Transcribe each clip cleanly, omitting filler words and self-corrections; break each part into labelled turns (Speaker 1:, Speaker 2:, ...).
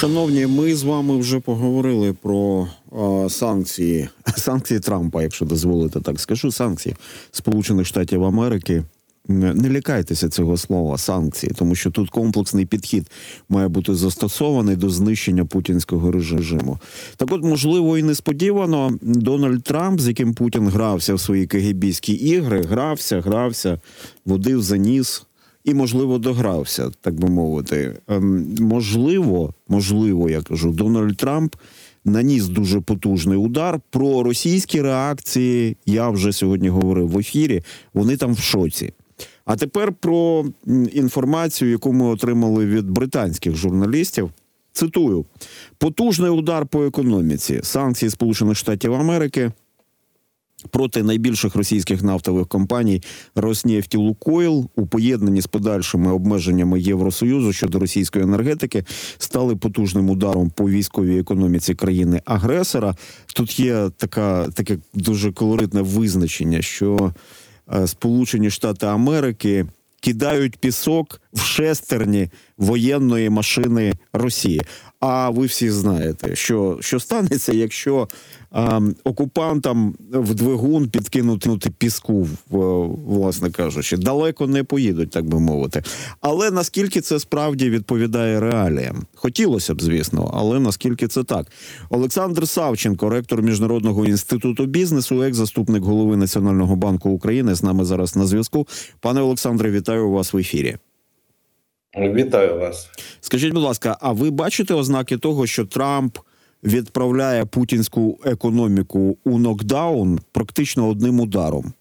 Speaker 1: Шановні, ми з вами вже поговорили про санкції Трампа, якщо дозволите так скажу, санкції Сполучених Штатів Америки. Не лякайтеся цього слова санкції, тому що тут комплексний підхід має бути застосований до знищення путінського режиму. Так от, можливо, і несподівано Дональд Трамп, з яким Путін грався в свої КГБ-ські ігри, грався, водив за ніс і, можливо, догрався, так би мовити. Можливо, я кажу, Дональд Трамп наніс дуже потужний удар. Про російські реакції я вже сьогодні говорив в ефірі, вони там в шоці. А тепер про інформацію, яку ми отримали від британських журналістів. Цитую. «Потужний удар по економіці. Санкції Сполучених Штатів Америки проти найбільших російських нафтових компаній «Роснефть» і «Лукойл» у поєднанні з подальшими обмеженнями Євросоюзу щодо російської енергетики стали потужним ударом по військовій економіці країни-агресора». Тут є таке дуже колоритне визначення, що Сполучені Штати Америки кидають пісок в шестерні воєнної машини Росії. А ви всі знаєте, що станеться, якщо окупантам в двигун підкинути піску, власне кажучи. Далеко не поїдуть, так би мовити. Але наскільки це справді відповідає реаліям? Хотілося б, звісно, але наскільки це так? Олександр Савченко, ректор Міжнародного інституту бізнесу, екс-заступник голови Національного банку України, з нами зараз на зв'язку. Пане Олександре, вітаю вас в ефірі.
Speaker 2: Вітаю вас.
Speaker 1: Скажіть, будь ласка, а ви бачите ознаки того, що Трамп відправляє путінську економіку у нокдаун практично одним ударом?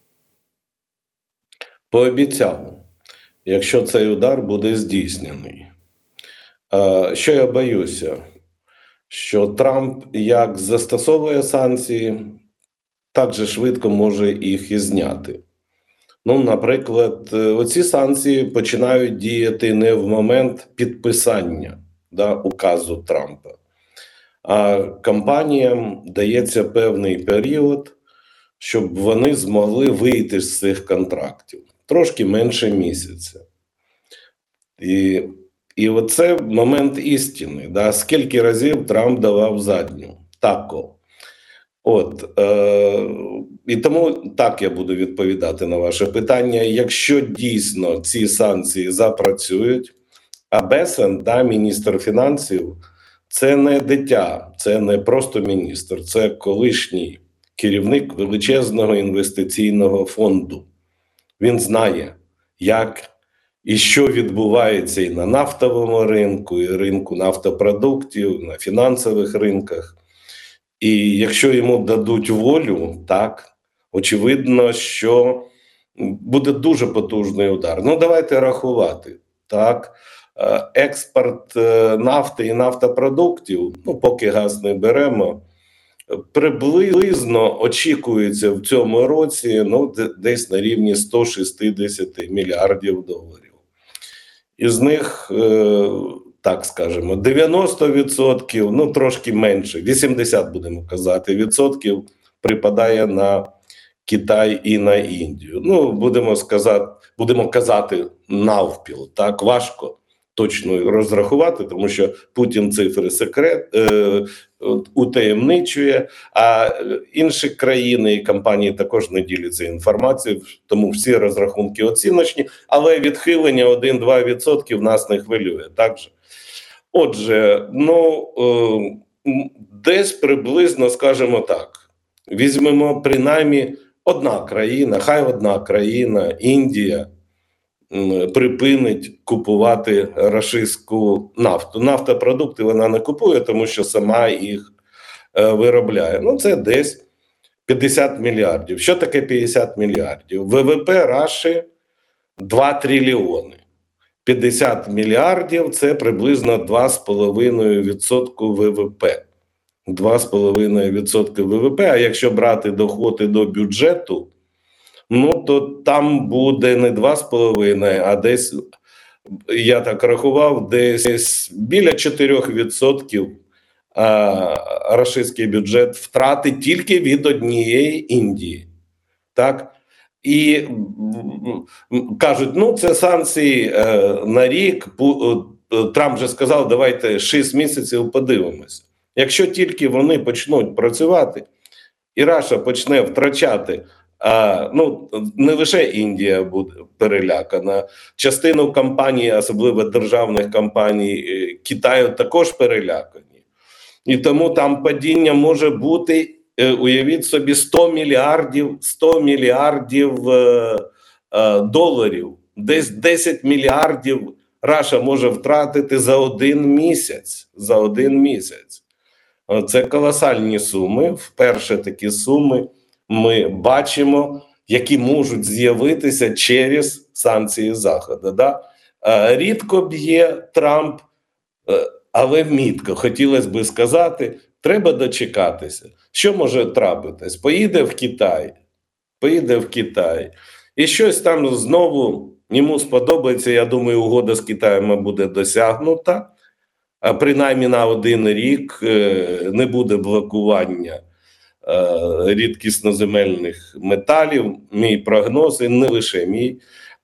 Speaker 2: Пообіцяв, якщо цей удар буде здійснений. Що я боюся? Що Трамп як застосовує санкції, так же швидко може їх і зняти. Наприклад, оці санкції починають діяти не в момент підписання указу Трампа, а компаніям дається певний період, щоб вони змогли вийти з цих контрактів. Трошки менше місяця. І оце момент істини. Скільки разів Трамп давав задню? Тако. І тому так я буду відповідати на ваше питання. Якщо дійсно ці санкції запрацюють, а Бесен, міністр фінансів, це не дитя, це не просто міністр, це колишній керівник величезного інвестиційного фонду. Він знає, як і що відбувається і на нафтовому ринку, і ринку нафтопродуктів, на фінансових ринках. І якщо йому дадуть волю, очевидно, що буде дуже потужний удар. Давайте рахувати. Експорт нафти і нафтопродуктів, поки газ не беремо, приблизно очікується в цьому році десь на рівні 160 мільярдів доларів. Із них, так скажемо, 90%, трошки менше, 80, будемо казати, відсотків припадає на Китай і на Індію. Будемо казати навпіл. Важко точно розрахувати, тому що Путін цифри утаємничує, а інші країни і компанії також не діляться інформацією, тому всі розрахунки оціночні, але відхилення 1-2% нас не хвилює. Так же? Отже, десь приблизно, скажімо так, візьмемо принаймні хай одна країна, Індія, припинить купувати рашистську нафту. Нафтопродукти вона не купує, тому що сама їх виробляє. Це десь 50 мільярдів. Що таке 50 мільярдів? ВВП Раші 2 трильйони. 50 мільярдів – це приблизно 2,5% ВВП. 2,5% ВВП, а якщо брати доходи до бюджету, то там буде не 2,5, а десь, я так рахував, десь біля 4% рашистський бюджет втратить тільки від однієї Індії. І кажуть, це санкції на рік, Трамп вже сказав, давайте 6 місяців подивимося. Якщо тільки вони почнуть працювати, і Раша почне втрачати, не лише Індія буде перелякана, частину компаній, особливо державних компаній Китаю, також перелякані. І тому там падіння може бути, уявіть собі, 100 мільярдів доларів. Десь 10 мільярдів Раша може втратити за один місяць. Це колосальні суми. Вперше такі суми ми бачимо, які можуть з'явитися через санкції Заходу. Да? Рідко б'є Трамп, але мітко. Хотілося б сказати, треба дочекатися. Що може трапитись? Поїде в Китай. І щось там знову йому сподобається. Я думаю, угода з Китаєм буде досягнута. Принаймні на 1 рік не буде блокування рідкісноземельних металів. Мій прогноз, і не лише мій,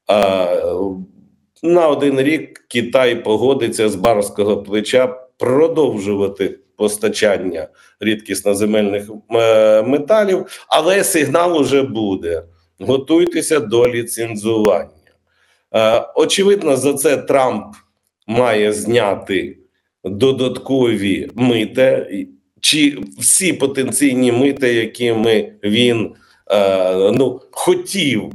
Speaker 2: на 1 рік Китай погодиться з барського плеча продовжувати постачання рідкісноземельних металів, але сигнал уже буде. Готуйтеся до ліцензування. Очевидно, за це Трамп має зняти додаткові мита, чи всі потенційні мита, якими він хотів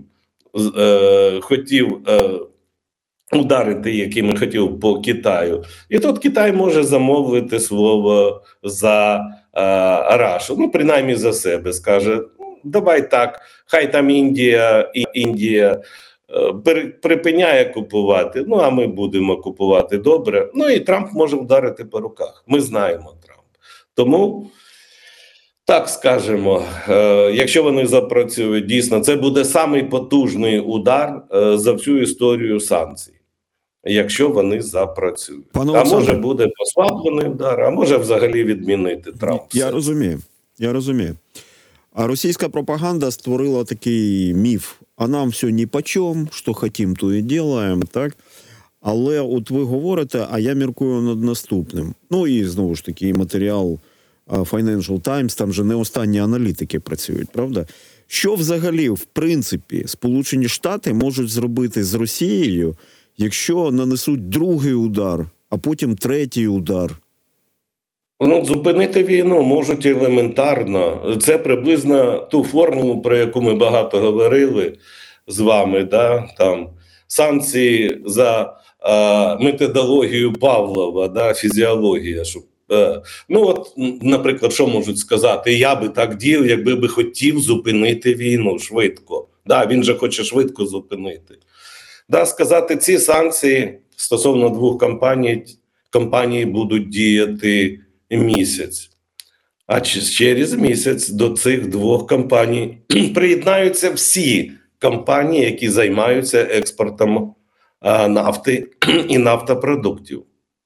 Speaker 2: ударити, якими хотів по Китаю. І тут Китай може замовити слово за Рашу, принаймні за себе, скаже, давай так, хай там Індія припиняє купувати, а ми будемо купувати добре. І Трамп може вдарити по руках. Ми знаємо Трамп. Тому, так скажемо, якщо вони запрацюють, дійсно, це буде самий потужний удар за всю історію санкцій. Якщо вони запрацюють. А може буде послаблений удар, а може взагалі відмінити Трамп.
Speaker 1: Я розумію. А російська пропаганда створила такий міф. А нам все ніпочем, що хотім, то і ділаємо, так? Але от ви говорите, а я міркую над наступним. І знову ж таки, матеріал Financial Times, там же не останні аналітики працюють, правда? Що взагалі, в принципі, Сполучені Штати можуть зробити з Росією, якщо нанесуть другий удар, а потім третій удар?
Speaker 2: Зупинити війну можуть елементарно. Це приблизно ту формулу, про яку ми багато говорили з вами. Да? Там санкції за методологію Павлова, да? Фізіологія. Щоб, наприклад, що можуть сказати? Я би так діяв, якби би хотів зупинити війну швидко. Да? Він же хоче швидко зупинити. Да? Сказати, ці санкції стосовно 2 компаній будуть діяти місяць. А через місяць до цих 2 компаній приєднаються всі компанії, які займаються експортом нафти і нафтопродуктів.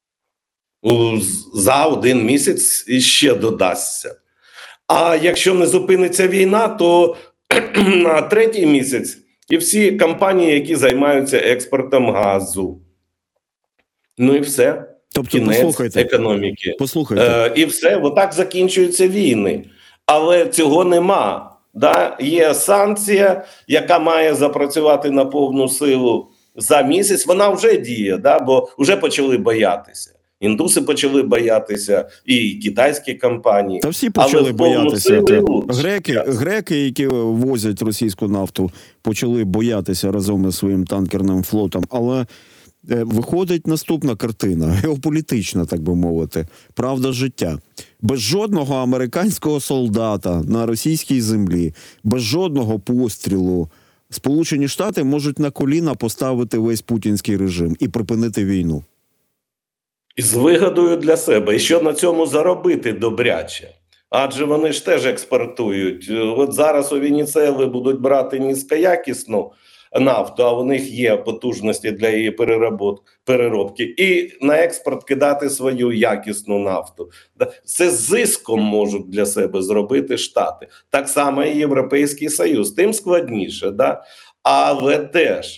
Speaker 2: За 1 місяць іще додасться. А якщо не зупиниться війна, то на 3-й місяць і всі компанії, які займаються експортом газу. І все.
Speaker 1: Тобто,
Speaker 2: кінець економіки.
Speaker 1: Послухайте.
Speaker 2: І все, отак закінчуються війни. Але цього нема. Да? Є санкція, яка має запрацювати на повну силу за місяць. Вона вже діє, да? Бо вже почали боятися. Індуси почали боятися, і китайські компанії.
Speaker 1: Та всі почали боятися. Греки, які возять російську нафту, почали боятися разом із своїм танкерним флотом. Але виходить наступна картина, геополітична, так би мовити, правда життя. Без жодного американського солдата на російській землі, без жодного пострілу Сполучені Штати можуть на коліна поставити весь путінський режим і припинити війну.
Speaker 2: І з вигодою для себе. І що на цьому заробити добряче? Адже вони ж теж експортують. От зараз у Венесуели будуть брати низькоякісну нафту, а у них є потужності для її переробки, і на експорт кидати свою якісну нафту. Це з зиском можуть для себе зробити Штати. Так само і Європейський Союз. Тим складніше, да? Але теж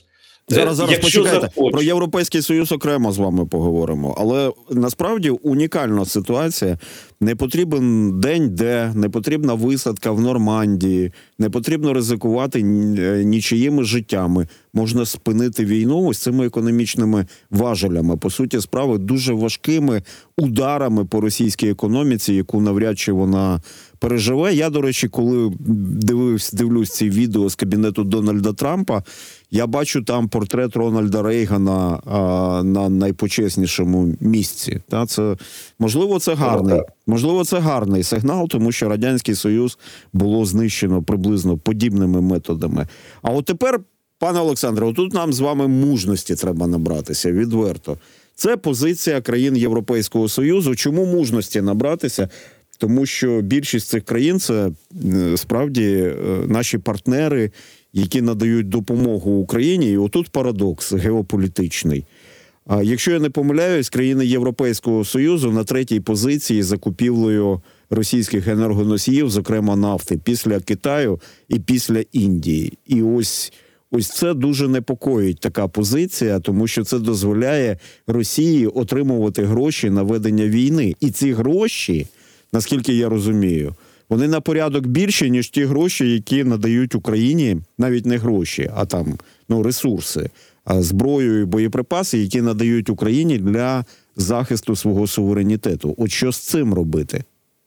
Speaker 1: Зараз
Speaker 2: якщо
Speaker 1: почекайте.
Speaker 2: захочуть.
Speaker 1: Про Європейський Союз окремо з вами поговоримо. Але насправді унікальна ситуація. Не потрібен день, де не потрібна висадка в Нормандії, не потрібно ризикувати нічиїми життями. Можна спинити війну ось цими економічними важелями. По суті справи, дуже важкими ударами по російській економіці, яку навряд чи вона переживе. Я, до речі, коли дивлюсь ці відео з кабінету Дональда Трампа, я бачу там портрет Рональда Рейгана на найпочеснішому місці. Можливо, це гарний сигнал, тому що Радянський Союз було знищено приблизно подібними методами. А от тепер, пане Олександре, отут нам з вами мужності треба набратися, відверто. Це позиція країн Європейського Союзу. Чому мужності набратися? Тому що більшість цих країн – це справді наші партнери, які надають допомогу Україні. І отут парадокс геополітичний. Якщо я не помиляюсь, країни Європейського Союзу на третій позиції за купівлею російських енергоносіїв, зокрема нафти, після Китаю і після Індії. І ось це дуже непокоїть, така позиція, тому що це дозволяє Росії отримувати гроші на ведення війни. І ці гроші, наскільки я розумію, вони на порядок більші, ніж ті гроші, які надають Україні, навіть не гроші, а там, ресурси, зброю і боєприпаси, які надають Україні для захисту свого суверенітету. От що з цим робити?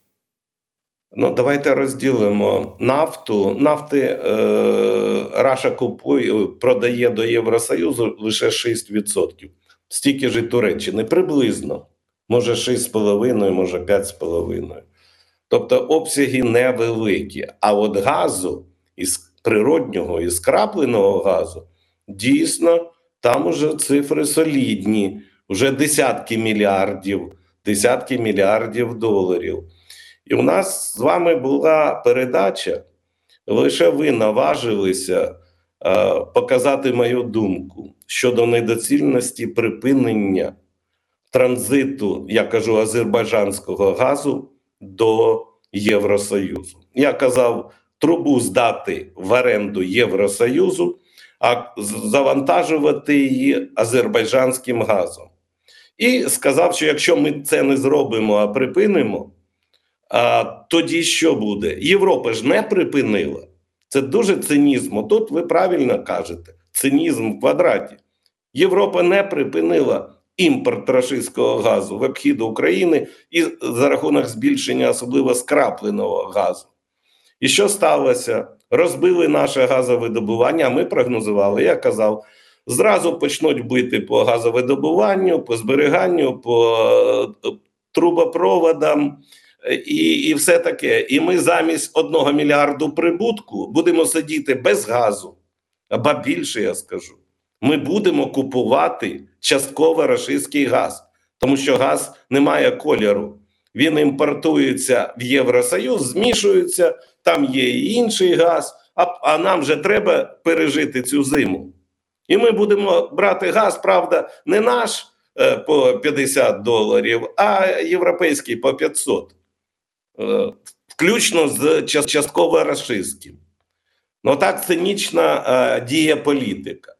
Speaker 2: Давайте розділимо нафту. Нафти Раша продає до Євросоюзу лише 6%. Стільки ж і Туреччини. Приблизно. Може 6,5, може 5,5. Тобто обсяги невеликі. А от газу, із природнього, із скрапленого газу, дійсно, там уже цифри солідні. Вже десятки мільярдів доларів. І у нас з вами була передача, лише ви наважилися показати мою думку щодо недоцільності припинення транзиту, я кажу, азербайджанського газу до Євросоюзу. Я казав, трубу здати в оренду Євросоюзу, а завантажувати її азербайджанським газом. І сказав, що якщо ми це не зробимо, а припинимо, тоді що буде? Європа ж не припинила. Це дуже цинізм. Тут ви правильно кажете. Цинізм в квадраті. Європа не припинила імпорт російського газу в обхід України і за рахунок збільшення особливо скрапленого газу. І що сталося? Розбили наше газовидобування, а ми прогнозували, я казав, зразу почнуть бити по газовидобуванню, по зберіганню, по трубопроводам і все таке. І ми замість 1 мільярду прибутку будемо сидіти без газу, або більше, я скажу. Ми будемо купувати частково російський газ, тому що газ не має кольору. Він імпортується в Євросоюз, змішується, там є і інший газ, а нам же треба пережити цю зиму. І ми будемо брати газ, правда, не наш по $50, а європейський по 500. Включно з частково російським. Так цинічна діє політика.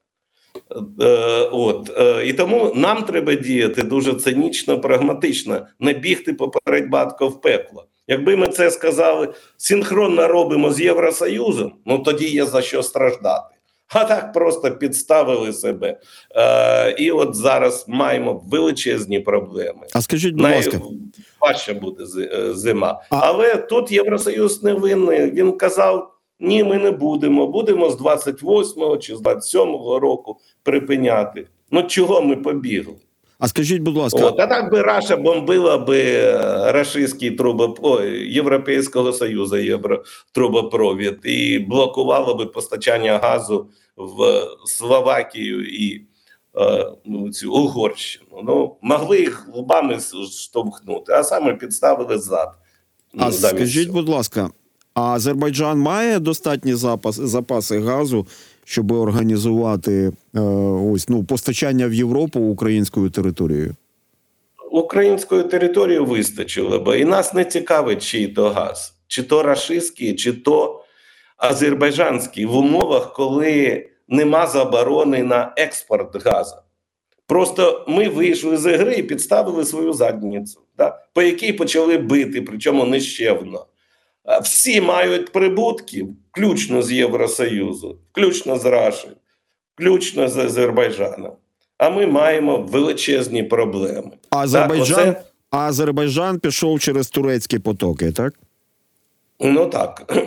Speaker 2: І тому нам треба діяти дуже цинічно, прагматично, не бігти поперед батька в пекло. Якби ми це сказали, синхронно робимо з Євросоюзом, тоді є за що страждати. А так просто підставили себе. І от зараз маємо величезні проблеми.
Speaker 1: А скажіть, будь ласка.
Speaker 2: Важче буде зима. Але тут Євросоюз не винний. Він казав, ні, ми не будемо. Будемо з 28-го чи з 27-го року припиняти. Чого ми побігли?
Speaker 1: А скажіть, будь ласка.
Speaker 2: А так би Раша бомбила би російський Європейського Союзу трубопровід і блокувала би постачання газу в Словакію і цю Угорщину. Могли їх лбами штовхнути, а саме підставили зад.
Speaker 1: А скажіть, будь ласка, а Азербайджан має достатні запаси газу, щоб організувати постачання в Європу українською територією?
Speaker 2: Українською територією вистачило б. І нас не цікавить, чий то газ. Чи то рашистський, чи то азербайджанський. В умовах, коли нема заборони на експорт газу. Просто ми вийшли з ігри і підставили свою задницю, да, по якій почали бити, причому нещевно. Всі мають прибутки, включно з Євросоюзу, включно з Рашею, включно з Азербайджаном. А ми маємо величезні проблеми.
Speaker 1: Азербайджан пішов через турецькі потоки, так?
Speaker 2: Ну так.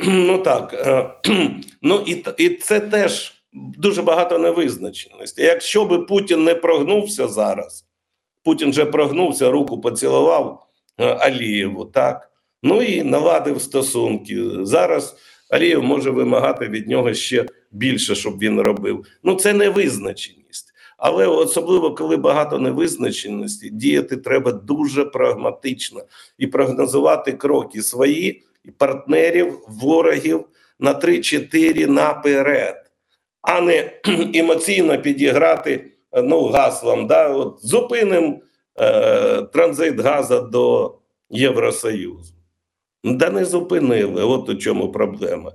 Speaker 2: І це теж дуже багато невизначеності. Якщо би Путін не прогнувся зараз, Путін же прогнувся, руку поцілував Алієву, так? Ну і наладив стосунки. Зараз Алієв може вимагати від нього ще більше, щоб він робив. Ну це невизначеність. Але особливо, коли багато невизначеності, діяти треба дуже прагматично і прогнозувати кроки свої, і партнерів, ворогів на 3-4 наперед, а не емоційно підіграти гаслом, да, от зупинимо транзит газу до Євросоюзу. Да не зупинили, от у чому проблема.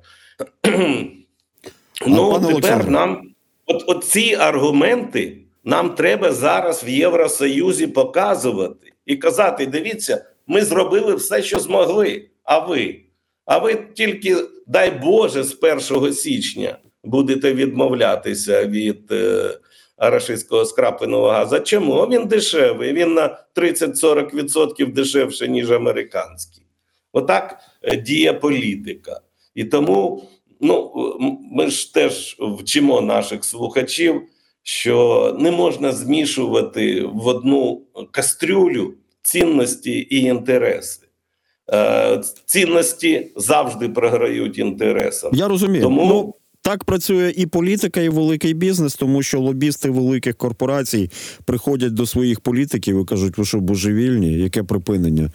Speaker 2: Тепер нам, от ці аргументи нам треба зараз в Євросоюзі показувати і казати, дивіться, ми зробили все, що змогли, а ви? А ви тільки, дай Боже, з 1 січня будете відмовлятися від рашистського скрапленого газу. Чому? Він дешевий, він на 30-40% дешевше, ніж американський. Отак діє політика. І тому ми ж теж вчимо наших слухачів, що не можна змішувати в одну кастрюлю цінності і інтереси. Цінності завжди програють інтересам.
Speaker 1: Я розумію. Тому так працює і політика, і великий бізнес, тому що лобісти великих корпорацій приходять до своїх політиків і кажуть, ви що, божевільні, яке припинення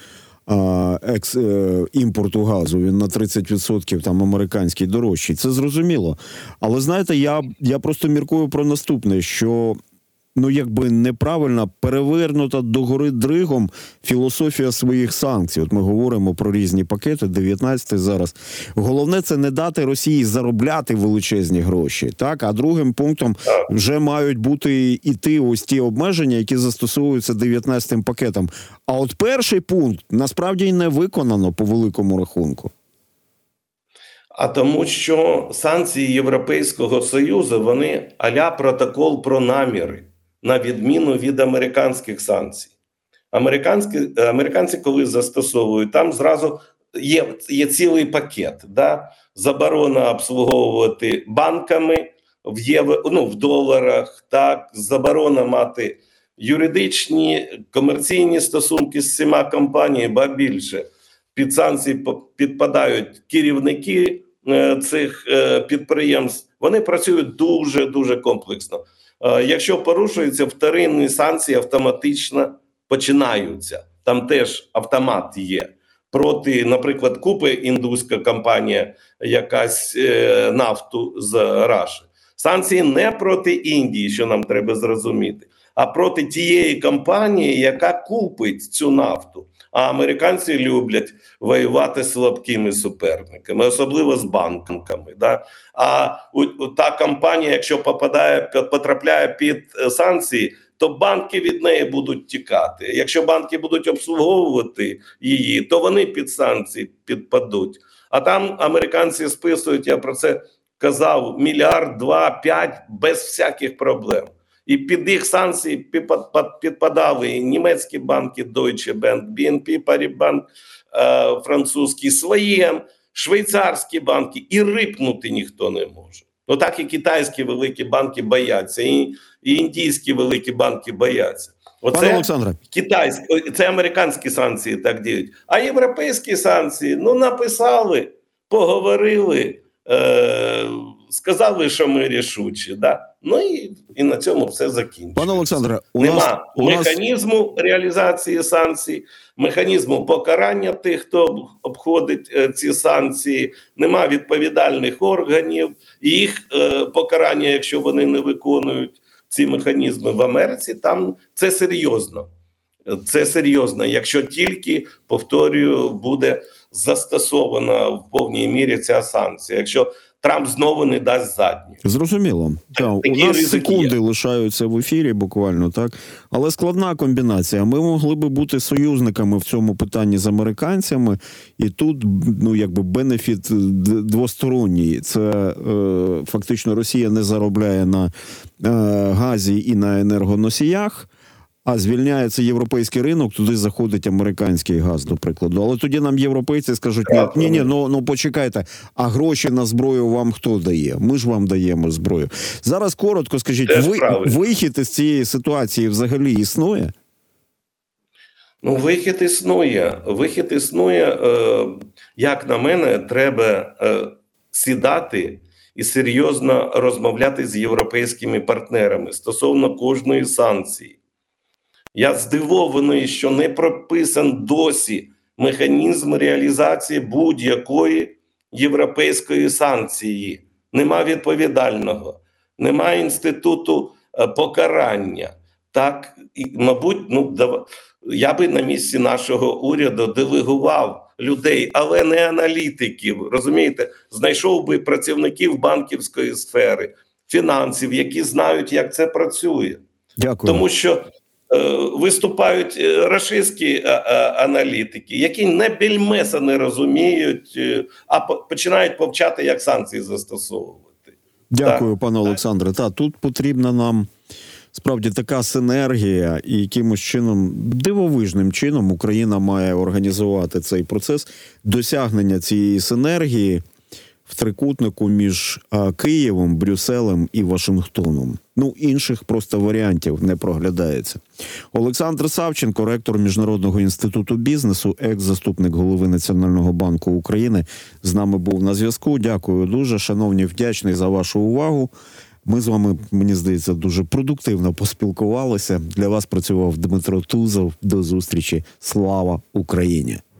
Speaker 1: імпорту газу, він на 30% там американський дорожчий. Це зрозуміло. Але знаєте, я просто міркую про наступне, що якби неправильно перевернута догори дригом філософія своїх санкцій. От ми говоримо про різні пакети, 19-й зараз. Головне – це не дати Росії заробляти величезні гроші, так? А другим пунктом вже мають бути іти ось ті обмеження, які застосовуються 19-м пакетом. А от перший пункт насправді й не виконано по великому рахунку.
Speaker 2: А тому що санкції Європейського Союзу, вони а-ля протокол про наміри, на відміну від американських санкцій. Американці, коли застосовують, там зразу є цілий пакет. Да? Заборона обслуговувати банками в доларах, так? Заборона мати юридичні, комерційні стосунки з всіма компаніями, ба більше. Під санкції підпадають керівники цих підприємств. Вони працюють дуже-дуже комплексно. Якщо порушуються вторинні санкції, автоматично починаються. Там теж автомат є. Проти, наприклад, купить індуська компанія якась нафту з Раші. Санкції не проти Індії, що нам треба зрозуміти, а проти тієї компанії, яка купить цю нафту. А американці люблять воювати з слабкими суперниками, особливо з банками. Да? А та компанія, якщо потрапляє під санкції, то банки від неї будуть тікати. Якщо банки будуть обслуговувати її, то вони під санкції підпадуть. А там американці списують, я про це казав, 1, 2, 5 без всяких проблем. І під їх санкції підпадали і німецькі банки, Deutsche Bank, BNP Paribas, французький Своєм, швейцарські банки, і рипнути ніхто не може. Так і китайські великі банки бояться, і індійські великі банки бояться. Оце це американські санкції так діють. А європейські санкції, написали, поговорили, сказали, що ми рішучі, да? І на цьому все закінчується.
Speaker 1: Пане Олександре,
Speaker 2: нема механізму реалізації санкцій, механізму покарання тих, хто обходить ці санкції, нема відповідальних органів, і їх покарання, якщо вони не виконують ці механізми в Америці, там це серйозно. Це серйозно, якщо тільки, повторюю, буде застосована в повній мірі ця санкція. Якщо Трамп знову не дасть задні.
Speaker 1: Зрозуміло. Так, у
Speaker 2: такі
Speaker 1: нас
Speaker 2: ризики
Speaker 1: секунди
Speaker 2: є.
Speaker 1: лишаються в ефірі, буквально так. Але складна комбінація. Ми могли би бути союзниками в цьому питанні з американцями, і тут, ну, якби бенефіт двосторонній. Це фактично Росія не заробляє на газі і на енергоносіях, а звільняється європейський ринок, туди заходить американський газ, до прикладу. Але тоді нам європейці скажуть, ні, ну почекайте, а гроші на зброю вам хто дає? Ми ж вам даємо зброю. Зараз коротко скажіть, вихід із цієї ситуації взагалі існує?
Speaker 2: Ну, вихід існує. Вихід існує, як на мене, треба сідати і серйозно розмовляти з європейськими партнерами стосовно кожної санкції. Я здивований, що не прописан досі механізм реалізації будь-якої європейської санкції. Нема відповідального, нема інституту покарання. Так, і, мабуть, я би на місці нашого уряду делегував людей, але не аналітиків, розумієте? Знайшов би працівників банківської сфери, фінансів, які знають, як це працює.
Speaker 1: Дякую.
Speaker 2: Тому що виступають рашистські аналітики, які не більмеса не розуміють, а починають повчати, як санкції застосовувати.
Speaker 1: Дякую,
Speaker 2: так,
Speaker 1: пане Олександре. Тут потрібна нам справді така синергія, і якимось чином, дивовижним чином, Україна має організувати цей процес досягнення цієї синергії в трикутнику між Києвом, Брюсселем і Вашингтоном. Ну, інших просто варіантів не проглядається. Олександр Савченко, ректор Міжнародного інституту бізнесу, екс-заступник голови Національного банку України, з нами був на зв'язку. Дякую дуже, шановні, вдячний за вашу увагу. Ми з вами, мені здається, дуже продуктивно поспілкувалися. Для вас працював Дмитро Тузов. До зустрічі. Слава Україні!